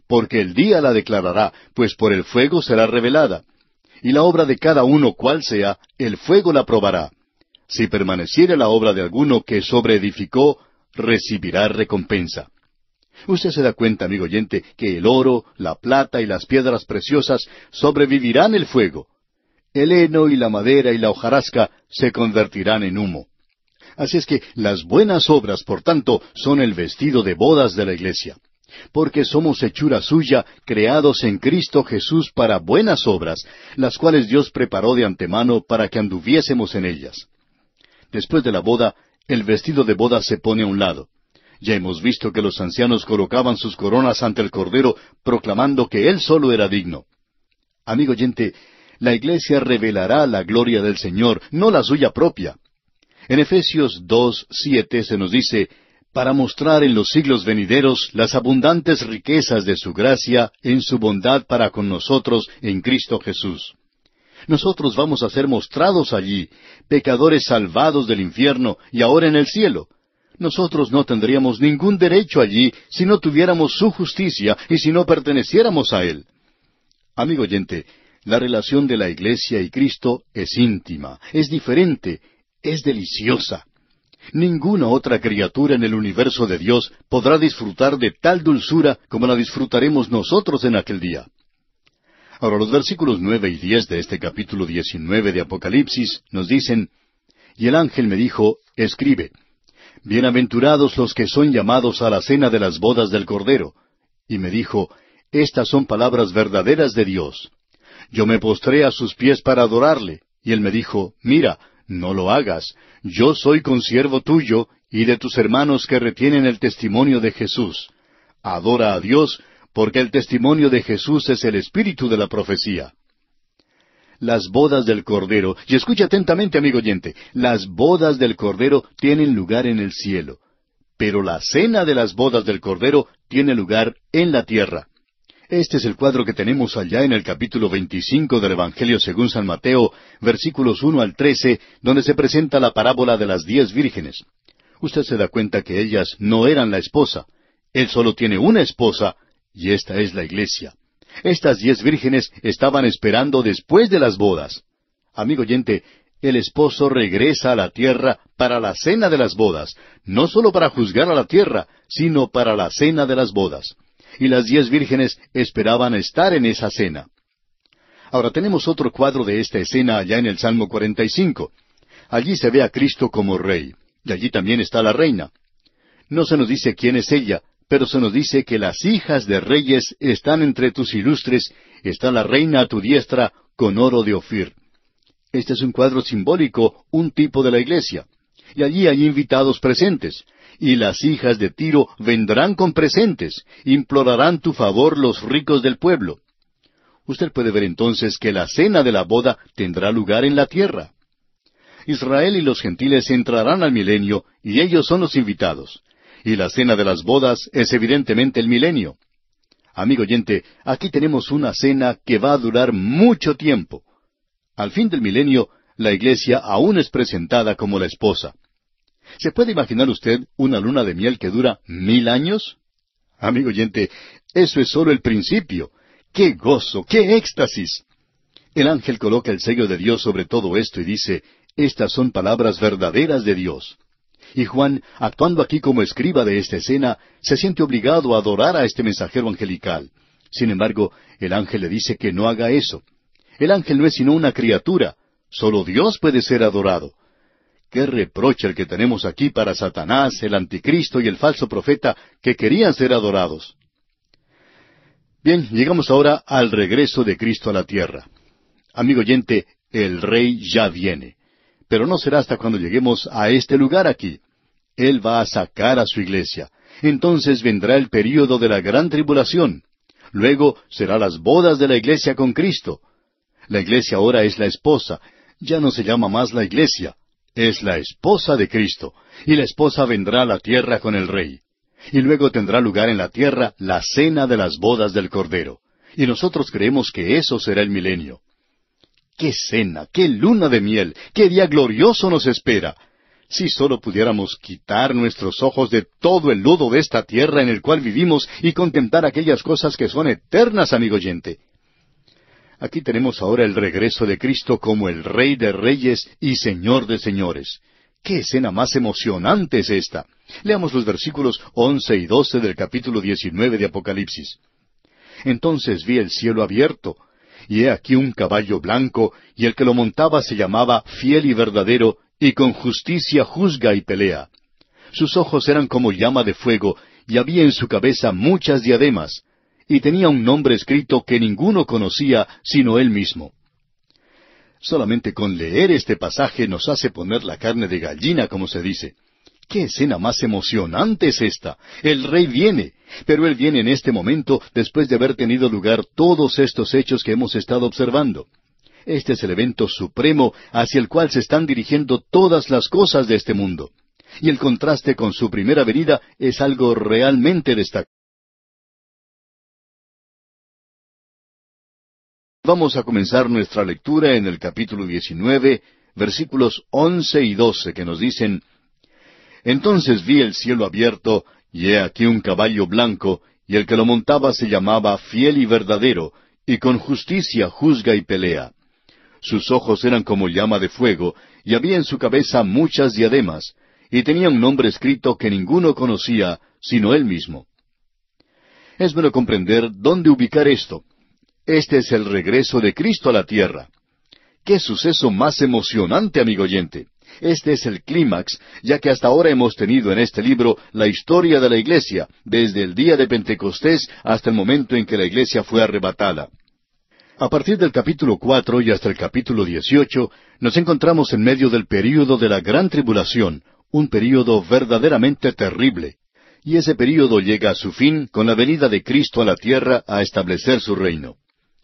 porque el día la declarará, pues por el fuego será revelada. Y la obra de cada uno cual sea, el fuego la probará. Si permaneciere la obra de alguno que sobreedificó, recibirá recompensa. Usted se da cuenta, amigo oyente, que el oro, la plata y las piedras preciosas sobrevivirán el fuego. El heno y la madera y la hojarasca se convertirán en humo. Así es que las buenas obras, por tanto, son el vestido de bodas de la iglesia. Porque somos hechura suya, creados en Cristo Jesús para buenas obras, las cuales Dios preparó de antemano para que anduviésemos en ellas. Después de la boda, el vestido de boda se pone a un lado. Ya hemos visto que los ancianos colocaban sus coronas ante el Cordero, proclamando que Él solo era digno. Amigo oyente, la iglesia revelará la gloria del Señor, no la suya propia. En Efesios 2:7 se nos dice, para mostrar en los siglos venideros las abundantes riquezas de su gracia en su bondad para con nosotros en Cristo Jesús. Nosotros vamos a ser mostrados allí, pecadores salvados del infierno y ahora en el cielo. Nosotros no tendríamos ningún derecho allí si no tuviéramos su justicia y si no perteneciéramos a Él. Amigo oyente, la relación de la iglesia y Cristo es íntima, es diferente, es deliciosa. Ninguna otra criatura en el universo de Dios podrá disfrutar de tal dulzura como la disfrutaremos nosotros en aquel día. Ahora, los versículos 9 y 10 de este capítulo 19 de Apocalipsis nos dicen, y el ángel me dijo, escribe, bienaventurados los que son llamados a la cena de las bodas del Cordero. Y me dijo, estas son palabras verdaderas de Dios. Yo me postré a sus pies para adorarle, y él me dijo, mira, no lo hagas, yo soy consiervo tuyo y de tus hermanos que retienen el testimonio de Jesús. Adora a Dios, porque el testimonio de Jesús es el espíritu de la profecía. Las bodas del Cordero, y escucha atentamente, amigo oyente, las bodas del Cordero tienen lugar en el cielo, pero la cena de las bodas del Cordero tiene lugar en la tierra. Este es el cuadro que tenemos allá en el capítulo 25 del Evangelio según San Mateo, versículos 1 al 13, donde se presenta la parábola de las 10 vírgenes. Usted se da cuenta que ellas no eran la esposa. Él solo tiene una esposa, y esta es la iglesia. Estas 10 vírgenes estaban esperando después de las bodas. Amigo oyente, el esposo regresa a la tierra para la cena de las bodas, no solo para juzgar a la tierra, sino para la cena de las bodas. Y las 10 vírgenes esperaban estar en esa cena. Ahora tenemos otro cuadro de esta escena allá en el Salmo 45. Allí se ve a Cristo como Rey, y allí también está la reina. No se nos dice quién es ella, pero se nos dice que las hijas de reyes están entre tus ilustres, está la reina a tu diestra con oro de Ofir. Este es un cuadro simbólico, un tipo de la iglesia. Y allí hay invitados presentes. Y las hijas de Tiro vendrán con presentes, implorarán tu favor los ricos del pueblo. Usted puede ver entonces que la cena de la boda tendrá lugar en la tierra. Israel y los gentiles entrarán al milenio, y ellos son los invitados. Y la cena de las bodas es evidentemente el milenio. Amigo oyente, aquí tenemos una cena que va a durar mucho tiempo. Al fin del milenio, la iglesia aún es presentada como la esposa. ¿Se puede imaginar usted una luna de miel que dura 1000 años? Amigo oyente, eso es solo el principio. ¡Qué gozo! ¡Qué éxtasis! El ángel coloca el sello de Dios sobre todo esto y dice, estas son palabras verdaderas de Dios. Y Juan, actuando aquí como escriba de esta escena, se siente obligado a adorar a este mensajero angelical. Sin embargo, el ángel le dice que no haga eso. El ángel no es sino una criatura. Solo Dios puede ser adorado. ¡Qué reproche el que tenemos aquí para Satanás, el anticristo y el falso profeta que querían ser adorados! Bien, llegamos ahora al regreso de Cristo a la tierra. Amigo oyente, el Rey ya viene. Pero no será hasta cuando lleguemos a este lugar aquí. Él va a sacar a su iglesia. Entonces vendrá el período de la gran tribulación. Luego será las bodas de la iglesia con Cristo. La iglesia ahora es la esposa. Ya no se llama más la iglesia. Es la esposa de Cristo, y la esposa vendrá a la tierra con el Rey. Y luego tendrá lugar en la tierra la cena de las bodas del Cordero. Y nosotros creemos que eso será el milenio. ¡Qué cena! ¡Qué luna de miel! ¡Qué día glorioso nos espera! Si solo pudiéramos quitar nuestros ojos de todo el lodo de esta tierra en el cual vivimos y contemplar aquellas cosas que son eternas, amigo oyente. Aquí tenemos ahora el regreso de Cristo como el Rey de Reyes y Señor de Señores. ¡Qué escena más emocionante es esta! Leamos los versículos 11 y 12 del capítulo 19 de Apocalipsis. Entonces vi el cielo abierto, y he aquí un caballo blanco, y el que lo montaba se llamaba Fiel y Verdadero, y con justicia juzga y pelea. Sus ojos eran como llama de fuego, y había en su cabeza muchas diademas, y tenía un nombre escrito que ninguno conocía sino él mismo. Solamente con leer este pasaje nos hace poner la carne de gallina, como se dice. ¡Qué escena más emocionante es esta! El Rey viene, pero Él viene en este momento después de haber tenido lugar todos estos hechos que hemos estado observando. Este es el evento supremo hacia el cual se están dirigiendo todas las cosas de este mundo. Y el contraste con su primera venida es algo realmente destacado. Vamos a comenzar nuestra lectura en el capítulo 19, versículos 11 y 12, que nos dicen: Entonces vi el cielo abierto, y he aquí un caballo blanco, y el que lo montaba se llamaba Fiel y Verdadero, y con justicia juzga y pelea. Sus ojos eran como llama de fuego, y había en su cabeza muchas diademas, y tenía un nombre escrito que ninguno conocía, sino él mismo. Es bueno comprender dónde ubicar esto. Este es el regreso de Cristo a la tierra. ¡Qué suceso más emocionante, amigo oyente! Este es el clímax, ya que hasta ahora hemos tenido en este libro la historia de la Iglesia, desde el día de Pentecostés hasta el momento en que la Iglesia fue arrebatada. A partir del capítulo 4 y hasta el capítulo 18, nos encontramos en medio del período de la Gran Tribulación, un período verdaderamente terrible. Y ese período llega a su fin con la venida de Cristo a la tierra a establecer su reino.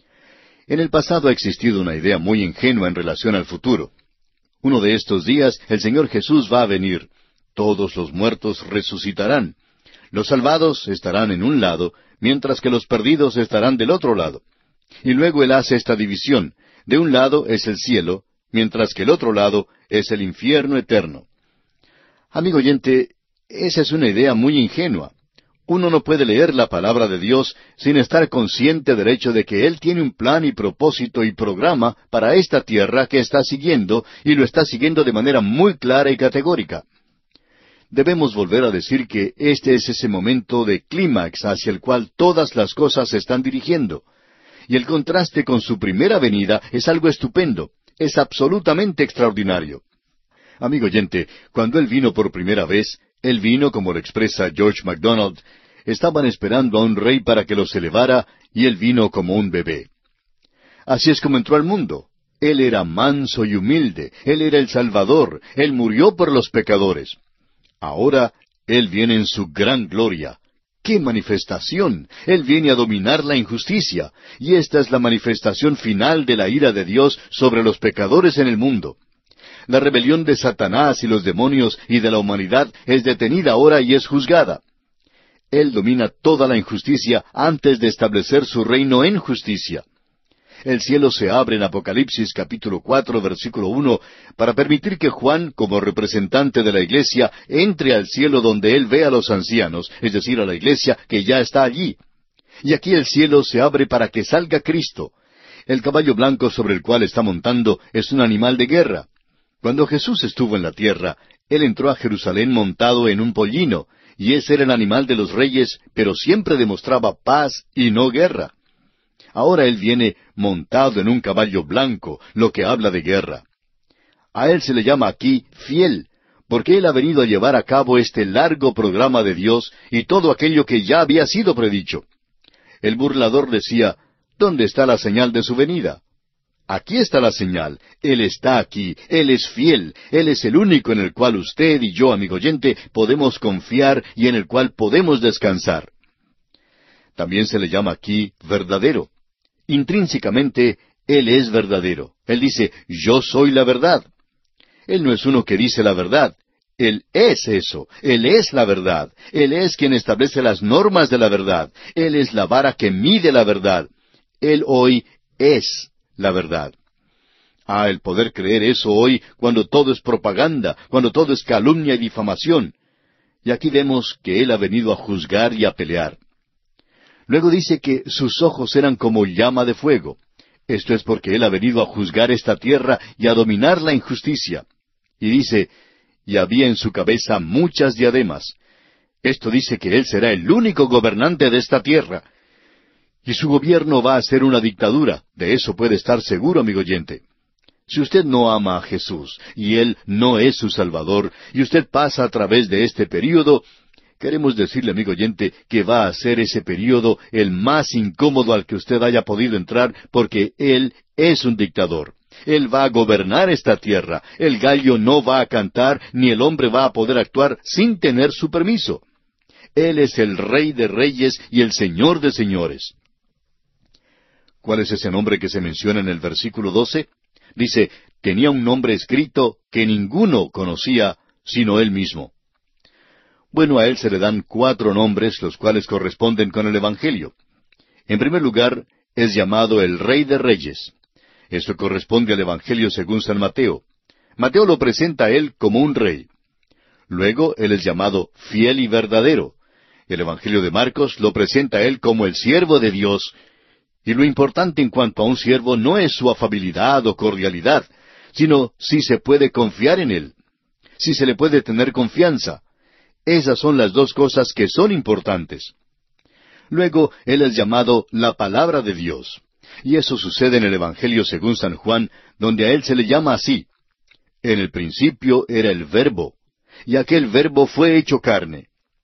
En el pasado ha existido una idea muy ingenua en relación al futuro. Uno de estos días el Señor Jesús va a venir. Todos los muertos resucitarán. Los salvados estarán en un lado, mientras que los perdidos estarán del otro lado. Y luego Él hace esta división. De un lado es el cielo, mientras que el otro lado es el infierno eterno. Amigo oyente, esa es una idea muy ingenua. Uno no puede leer la palabra de Dios sin estar consciente del hecho de que Él tiene un plan y propósito y programa para esta tierra que está siguiendo, y lo está siguiendo de manera muy clara y categórica. Debemos volver a decir que este es ese momento de clímax hacia el cual todas las cosas se están dirigiendo. Y el contraste con su primera venida es algo estupendo, es absolutamente extraordinario. Amigo oyente, cuando Él vino por primera vez, Él vino, como lo expresa George MacDonald, estaban esperando a un rey para que los elevara, y Él vino como un bebé. Así es como entró al mundo. Él era manso y humilde, Él era el Salvador, Él murió por los pecadores. Ahora Él viene en su gran gloria. ¡Qué manifestación! Él viene a dominar la injusticia, y esta es la manifestación final de la ira de Dios sobre los pecadores en el mundo. La rebelión de Satanás y los demonios y de la humanidad es detenida ahora y es juzgada. Él domina toda la injusticia antes de establecer su reino en justicia. El cielo se abre en Apocalipsis capítulo 4, versículo 1, para permitir que Juan, como representante de la iglesia, entre al cielo donde él ve a los ancianos, es decir, a la iglesia que ya está allí. Y aquí el cielo se abre para que salga Cristo. El caballo blanco sobre el cual está montando es un animal de guerra. Cuando Jesús estuvo en la tierra, Él entró a Jerusalén montado en un pollino, y ese era el animal de los reyes, pero siempre demostraba paz y no guerra. Ahora Él viene montado en un caballo blanco, lo que habla de guerra. A Él se le llama aquí fiel, porque Él ha venido a llevar a cabo este largo programa de Dios y todo aquello que ya había sido predicho. El burlador decía, ¿dónde está la señal de su venida? Aquí está la señal. Él está aquí. Él es fiel. Él es el único en el cual usted y yo, amigo oyente, podemos confiar y en el cual podemos descansar. También se le llama aquí verdadero. Intrínsecamente, Él es verdadero. Él dice, yo soy la verdad. Él no es uno que dice la verdad. Él es eso. Él es la verdad. Él es quien establece las normas de la verdad. Él es la vara que mide la verdad. Él hoy es la verdad. El poder creer eso hoy cuando todo es propaganda, cuando todo es calumnia y difamación. Y aquí vemos que Él ha venido a juzgar y a pelear. Luego dice que sus ojos eran como llama de fuego. Esto es porque Él ha venido a juzgar esta tierra y a dominar la injusticia. Y dice, y había en su cabeza muchas diademas. Esto dice que Él será el único gobernante de esta tierra. Y su gobierno va a ser una dictadura. De eso puede estar seguro, amigo oyente. Si usted no ama a Jesús, y Él no es su Salvador, y usted pasa a través de este período, queremos decirle, amigo oyente, que va a ser ese período el más incómodo al que usted haya podido entrar, porque Él es un dictador. Él va a gobernar esta tierra. El gallo no va a cantar, ni el hombre va a poder actuar sin tener su permiso. Él es el Rey de Reyes y el Señor de Señores. ¿Cuál es ese nombre que se menciona en el versículo 12? Dice, tenía un nombre escrito que ninguno conocía sino Él mismo. Bueno, a Él se le dan 4 nombres, los cuales corresponden con el Evangelio. En primer lugar, es llamado el Rey de Reyes. Esto corresponde al Evangelio según San Mateo. Mateo lo presenta a Él como un rey. Luego, Él es llamado fiel y verdadero. El Evangelio de Marcos lo presenta a Él como el siervo de Dios. Y lo importante en cuanto a un siervo no es su afabilidad o cordialidad, sino si se puede confiar en Él, si se le puede tener confianza. Esas son las 2 cosas que son importantes. Luego, Él es llamado la Palabra de Dios. Y eso sucede en el Evangelio según San Juan, donde a Él se le llama así. En el principio era el Verbo, y aquel Verbo fue hecho carne.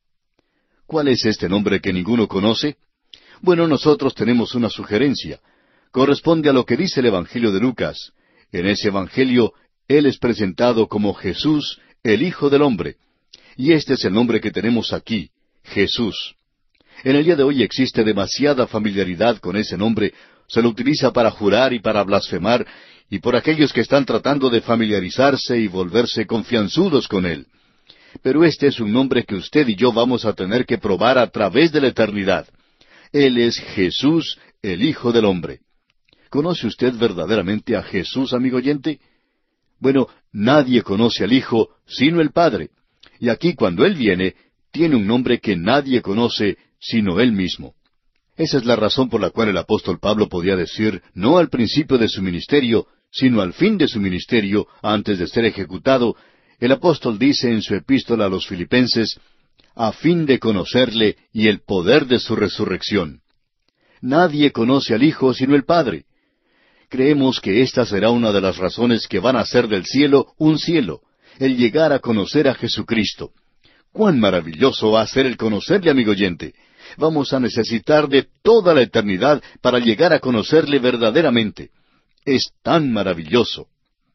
¿Cuál es este nombre que ninguno conoce? Bueno, nosotros tenemos una sugerencia. Corresponde a lo que dice el Evangelio de Lucas. En ese Evangelio, Él es presentado como Jesús, el Hijo del Hombre. Y este es el nombre que tenemos aquí, Jesús. En el día de hoy existe demasiada familiaridad con ese nombre. Se lo utiliza para jurar y para blasfemar, y por aquellos que están tratando de familiarizarse y volverse confianzudos con Él. Pero este es un nombre que usted y yo vamos a tener que probar a través de la eternidad. Él es Jesús, el Hijo del Hombre. ¿Conoce usted verdaderamente a Jesús, amigo oyente? Bueno, nadie conoce al Hijo sino el Padre. Y aquí cuando Él viene, tiene un nombre que nadie conoce sino Él mismo. Esa es la razón por la cual el apóstol Pablo podía decir, no al principio de su ministerio, sino al fin de su ministerio, antes de ser ejecutado, el apóstol dice en su epístola a los Filipenses, a fin de conocerle y el poder de su resurrección. Nadie conoce al Hijo sino el Padre. Creemos que esta será una de las razones que van a hacer del cielo un cielo, el llegar a conocer a Jesucristo. ¡Cuán maravilloso va a ser el conocerle, amigo oyente! Vamos a necesitar de toda la eternidad para llegar a conocerle verdaderamente. Es tan maravilloso.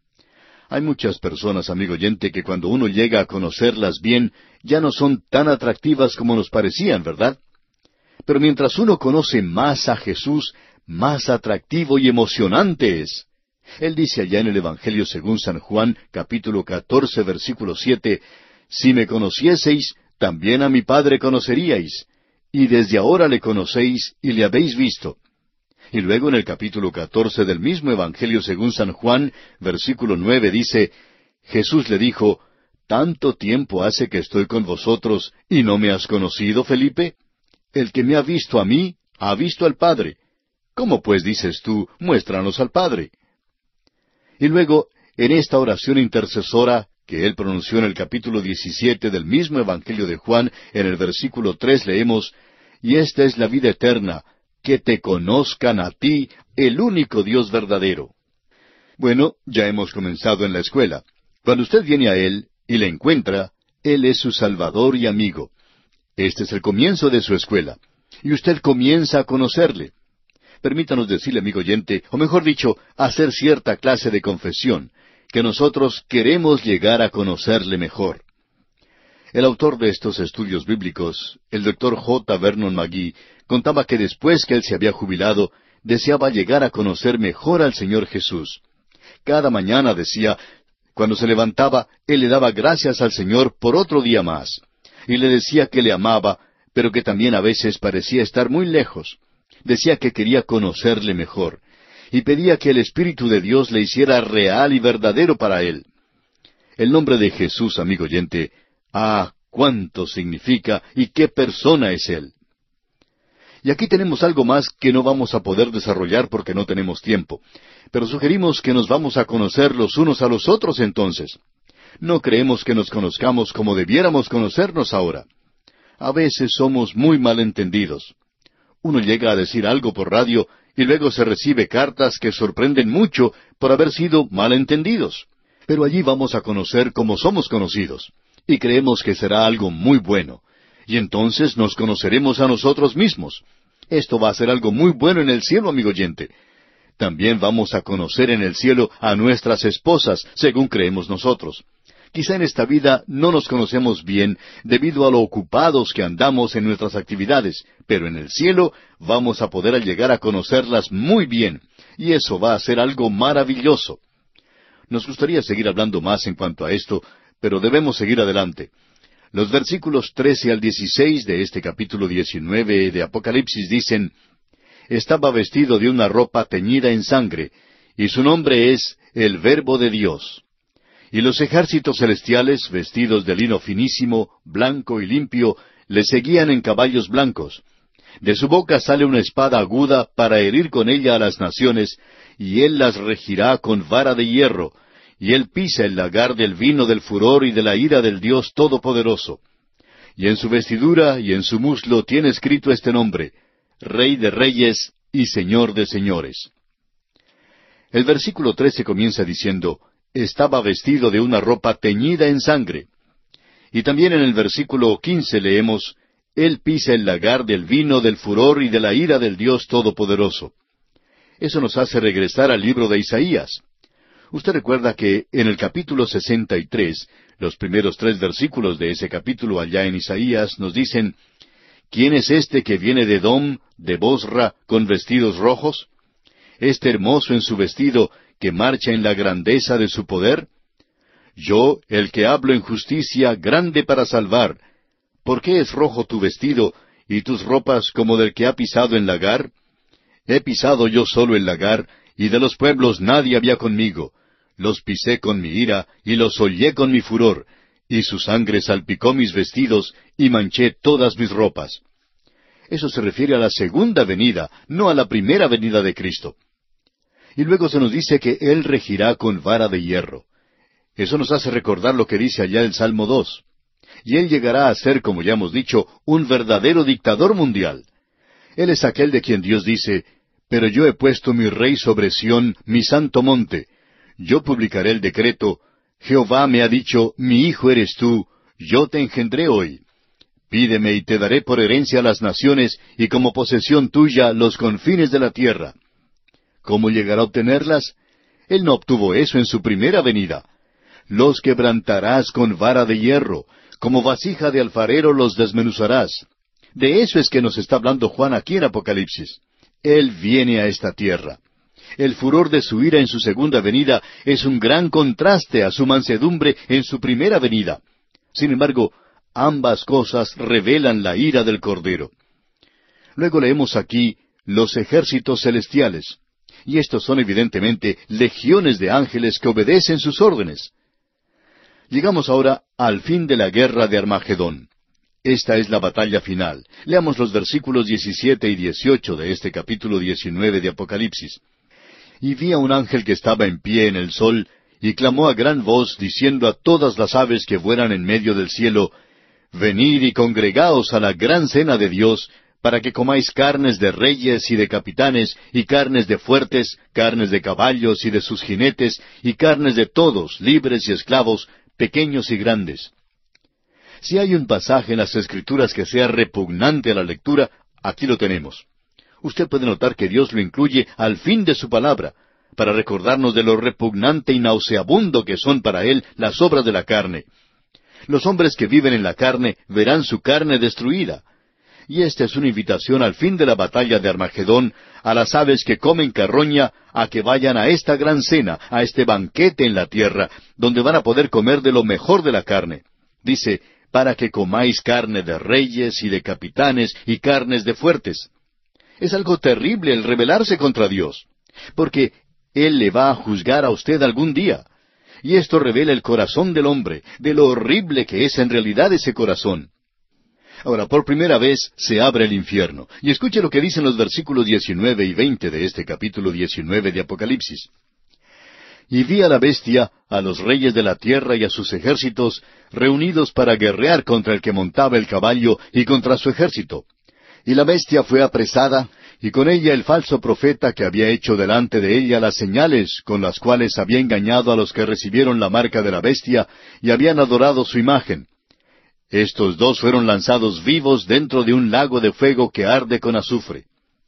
Hay muchas personas, amigo oyente, que cuando uno llega a conocerlas bien, ya no son tan atractivas como nos parecían, ¿verdad? Pero mientras uno conoce más a Jesús, más atractivo y emocionante es. Él dice allá en el Evangelio según San Juan, capítulo 14, versículo 7, si me conocieseis, también a mi Padre conoceríais, y desde ahora le conocéis y le habéis visto. Y luego en el capítulo 14 del mismo Evangelio según San Juan, versículo 9 dice, Jesús le dijo, ¿tanto tiempo hace que estoy con vosotros y no me has conocido, Felipe? El que me ha visto a mí, ha visto al Padre. ¿Cómo pues dices tú, muéstranos al Padre? Y luego, en esta oración intercesora que él pronunció en el capítulo 17 del mismo Evangelio de Juan, en el versículo 3 leemos, y esta es la vida eterna, que te conozcan a ti, el único Dios verdadero. Bueno, ya hemos comenzado en la escuela. Cuando usted viene a Él y le encuentra, Él es su Salvador y amigo. Este es el comienzo de su escuela. Y usted comienza a conocerle. Permítanos decirle, amigo oyente, o mejor dicho, hacer cierta clase de confesión, que nosotros queremos llegar a conocerle mejor. El autor de estos estudios bíblicos, el Dr. J. Vernon McGee, contaba que después que él se había jubilado, deseaba llegar a conocer mejor al Señor Jesús. Cada mañana, decía, cuando se levantaba, él le daba gracias al Señor por otro día más, y le decía que le amaba, pero que también a veces parecía estar muy lejos. Decía que quería conocerle mejor. y pedía que el Espíritu de Dios le hiciera real y verdadero para él. El nombre de Jesús, amigo oyente, cuánto significa y qué persona es Él. Y aquí tenemos algo más que no vamos a poder desarrollar porque no tenemos tiempo, pero sugerimos que nos vamos a conocer los unos a los otros entonces. No creemos que nos conozcamos como debiéramos conocernos ahora. A veces somos muy malentendidos. Uno llega a decir algo por radio y luego se recibe cartas que sorprenden mucho por haber sido malentendidos. Pero allí vamos a conocer como somos conocidos, y creemos que será algo muy bueno. Y entonces nos conoceremos a nosotros mismos. Esto va a ser algo muy bueno en el cielo, amigo oyente. También vamos a conocer en el cielo a nuestras esposas, según creemos nosotros. Quizá en esta vida no nos conocemos bien debido a lo ocupados que andamos en nuestras actividades, pero en el cielo vamos a poder llegar a conocerlas muy bien, y eso va a ser algo maravilloso. Nos gustaría seguir hablando más en cuanto a esto, pero debemos seguir adelante. Los versículos 13 al 16 de este capítulo 19 de Apocalipsis dicen: Estaba vestido de una ropa teñida en sangre, y su nombre es el Verbo de Dios. Y los ejércitos celestiales, vestidos de lino finísimo, blanco y limpio, le seguían en caballos blancos. De su boca sale una espada aguda para herir con ella a las naciones, y él las regirá con vara de hierro, y él pisa el lagar del vino del furor y de la ira del Dios Todopoderoso. Y en su vestidura y en su muslo tiene escrito este nombre: Rey de Reyes y Señor de Señores. El versículo 13 comienza diciendo: Estaba vestido de una ropa teñida en sangre. Y también en el versículo 15 leemos: Él pisa el lagar del vino del furor y de la ira del Dios Todopoderoso. Eso nos hace regresar al libro de Isaías. Usted recuerda que en el capítulo 63, los primeros 3 versículos de ese capítulo allá en Isaías nos dicen: ¿Quién es este que viene de Edom, de Bosra, con vestidos rojos? Este hermoso en su vestido, que marcha en la grandeza de su poder. Yo, el que hablo en justicia, grande para salvar. ¿Por qué es rojo tu vestido, y tus ropas como del que ha pisado el lagar? He pisado yo solo el lagar, y de los pueblos nadie había conmigo. Los pisé con mi ira, y los hollé con mi furor, y su sangre salpicó mis vestidos, y manché todas mis ropas. Eso se refiere a la segunda venida, no a la primera venida de Cristo. Y luego se nos dice que Él regirá con vara de hierro. Eso nos hace recordar lo que dice allá el Salmo 2. Y Él llegará a ser, como ya hemos dicho, un verdadero dictador mundial. Él es aquel de quien Dios dice: Pero yo he puesto mi rey sobre Sión, mi santo monte. Yo publicaré el decreto: Jehová me ha dicho, mi hijo eres tú, yo te engendré hoy. Pídeme y te daré por herencia a las naciones, y como posesión tuya los confines de la tierra. ¿Cómo llegará a obtenerlas? Él no obtuvo eso en su primera venida. Los quebrantarás con vara de hierro, como vasija de alfarero los desmenuzarás. De eso es que nos está hablando Juan aquí en Apocalipsis. Él viene a esta tierra. El furor de su ira en su segunda venida es un gran contraste a su mansedumbre en su primera venida. Sin embargo, ambas cosas revelan la ira del Cordero. Luego leemos aquí los ejércitos celestiales, y estos son evidentemente legiones de ángeles que obedecen sus órdenes. Llegamos ahora al fin de la guerra de Armagedón. Esta es la batalla final. Leamos los versículos 17 y 18 de este capítulo 19 de Apocalipsis. Y vi a un ángel que estaba en pie en el sol, y clamó a gran voz, diciendo a todas las aves que vuelan en medio del cielo: Venid y congregaos a la gran cena de Dios, para que comáis carnes de reyes y de capitanes, y carnes de fuertes, carnes de caballos y de sus jinetes, y carnes de todos, libres y esclavos, pequeños y grandes. Si hay un pasaje en las Escrituras que sea repugnante a la lectura, aquí lo tenemos. Usted puede notar que Dios lo incluye al fin de su palabra, para recordarnos de lo repugnante y nauseabundo que son para Él las obras de la carne. Los hombres que viven en la carne verán su carne destruida. Y esta es una invitación al fin de la batalla de Armagedón a las aves que comen carroña a que vayan a esta gran cena, a este banquete en la tierra, donde van a poder comer de lo mejor de la carne. Dice: para que comáis carne de reyes y de capitanes y carnes de fuertes. Es algo terrible el rebelarse contra Dios. porque Él le va a juzgar a usted algún día. Y esto revela el corazón del hombre, de lo horrible que es en realidad ese corazón. Ahora, por primera vez se abre el infierno. Y escuche lo que dicen los versículos 19 y 20 de este capítulo 19 de Apocalipsis. Y vi a la bestia, a los reyes de la tierra y a sus ejércitos, reunidos para guerrear contra el que montaba el caballo y contra su ejército. Y la bestia fue apresada, y con ella el falso profeta que había hecho delante de ella las señales con las cuales había engañado a los que recibieron la marca de la bestia y habían adorado su imagen. Estos dos fueron lanzados vivos dentro de un lago de fuego que arde con azufre.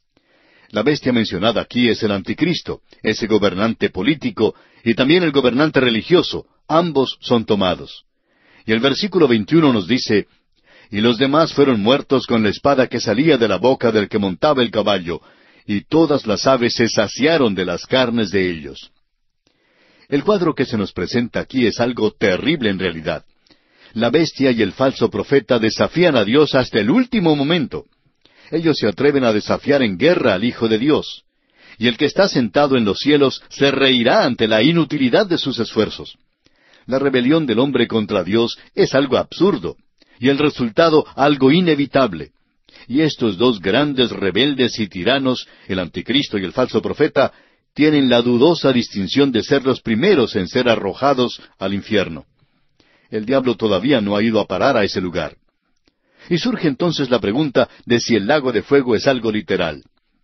La bestia mencionada aquí es el anticristo, ese gobernante político, y también el gobernante religioso. Ambos son tomados. Y el versículo 21 nos dice, y los demás fueron muertos con la espada que salía de la boca del que montaba el caballo, y todas las aves se saciaron de las carnes de ellos. El cuadro que se nos presenta aquí es algo terrible en realidad. La bestia y el falso profeta desafían a Dios hasta el último momento. Ellos se atreven a desafiar en guerra al Hijo de Dios. Y el que está sentado en los cielos se reirá ante la inutilidad de sus esfuerzos. La rebelión del hombre contra Dios es algo absurdo, y el resultado algo inevitable. Y estos dos grandes rebeldes y tiranos, el anticristo y el falso profeta, tienen la dudosa distinción de ser los primeros en ser arrojados al infierno. El diablo todavía no ha ido a parar a ese lugar. Y surge entonces la pregunta de si el lago de fuego es algo literal.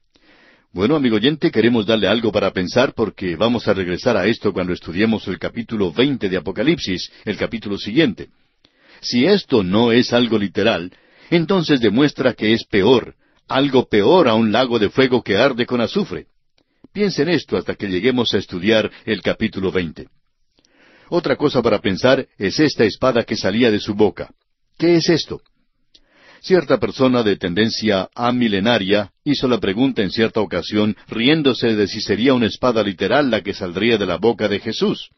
Bueno, amigo oyente, queremos darle algo para pensar porque vamos a regresar a esto cuando estudiemos el capítulo 20 de Apocalipsis, el capítulo siguiente. Si esto no es algo literal, entonces demuestra que es peor, algo peor a un lago de fuego que arde con azufre. Piensen esto hasta que lleguemos a estudiar el capítulo 20. Otra cosa para pensar es esta espada que salía de su boca. ¿Qué es esto? Cierta persona de tendencia amilenaria hizo la pregunta en cierta ocasión, riéndose de si sería una espada literal la que saldría de la boca de Jesús.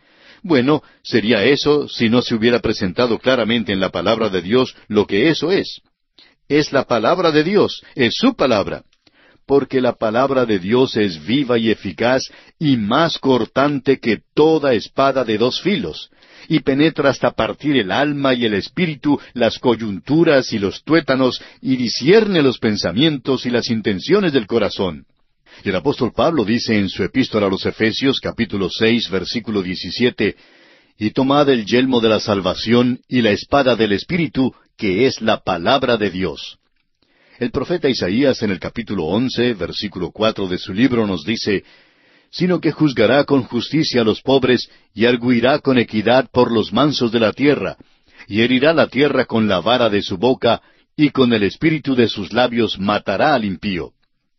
Bueno, sería eso si no se hubiera presentado claramente en la palabra de Dios lo que eso es. Es la palabra de Dios, es su palabra. Porque la palabra de Dios es viva y eficaz y más cortante que toda espada de dos filos, y penetra hasta partir el alma y el espíritu, las coyunturas y los tuétanos, y discierne los pensamientos y las intenciones del corazón. Y el apóstol Pablo dice en su epístola a los Efesios, capítulo 6, versículo 17, y tomad el yelmo de la salvación y la espada del Espíritu, que es la palabra de Dios. El profeta Isaías en el capítulo 11, versículo 4 de su libro nos dice, sino que juzgará con justicia a los pobres, y arguirá con equidad por los mansos de la tierra, y herirá la tierra con la vara de su boca, y con el espíritu de sus labios matará al impío.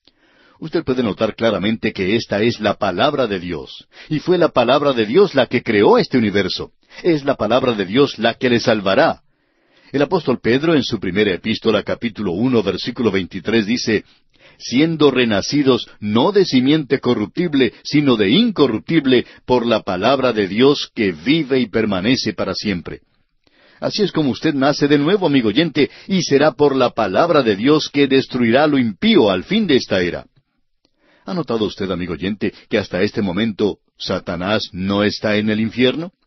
Usted puede notar claramente que esta es la palabra de Dios, y fue la palabra de Dios la que creó este universo. Es la palabra de Dios la que le salvará. El apóstol Pedro en su primera epístola, capítulo 1, versículo 23, dice, siendo renacidos no de simiente corruptible, sino de incorruptible, por la palabra de Dios que vive y permanece para siempre. Así es como usted nace de nuevo, amigo oyente, y será por la palabra de Dios que destruirá lo impío al fin de esta era. ¿Ha notado usted, amigo oyente, que hasta este momento Satanás no está en el infierno?